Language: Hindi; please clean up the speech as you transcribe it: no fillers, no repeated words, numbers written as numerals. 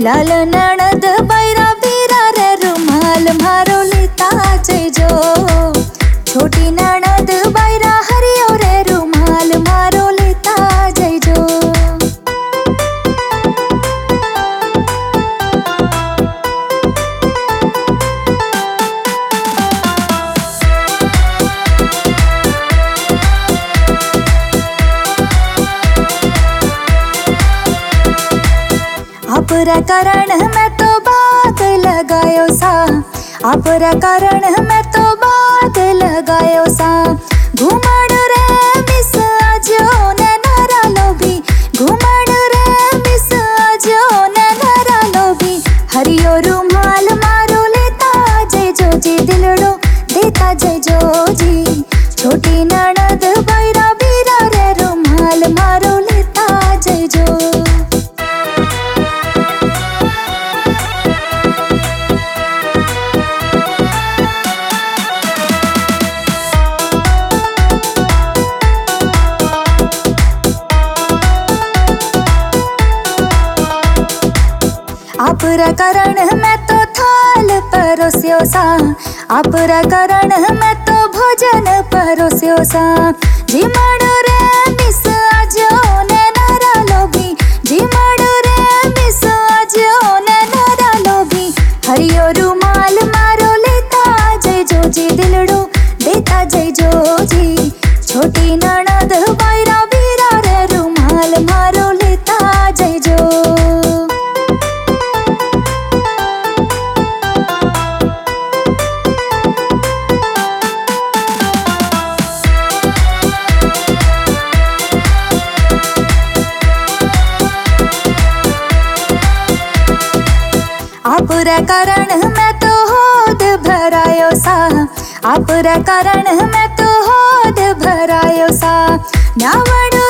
लाल नणद बैरा बीरा रे रुमाल मारो लेता जइजो। छोटी नणद बैरा हरियो रे रुमाल मारो लेता जइजो। आपरा कारण मैं तो बात लगायो सा। आपरा कारण मैं तो बात लगायो सा। घुमड़ रे मिस आजो ने नारा लोभी। घुमड़ रे मिस आजो ने नारा लोभी। हरियो रुमाल मारो लेता जइजो जी। दिलड़ो देता जइजो जी। छोटी नणद बैरा बीरा रे रुमाल मारो लेता जइजो। आपरा कारण मैं तो थाल परोस्यो सा। आपरा कारण मैं तो भोजन परोस्यो सा। झिमड़ रे मिस आजो ने नारा लोभी। झिमड़ रे मिस आजो ने नारा लोभी। हरियो रुमाल मारो लेता जइजो जी। दिलड़ो देता जइजो जी। छोटी नणद बैरा बीरा रे रुमाल मारो लेता जइजो। आपरा कारण मैं तो होद भरायो सा। आपरा कारण मैं तो होद भरायो सा। न्यावड़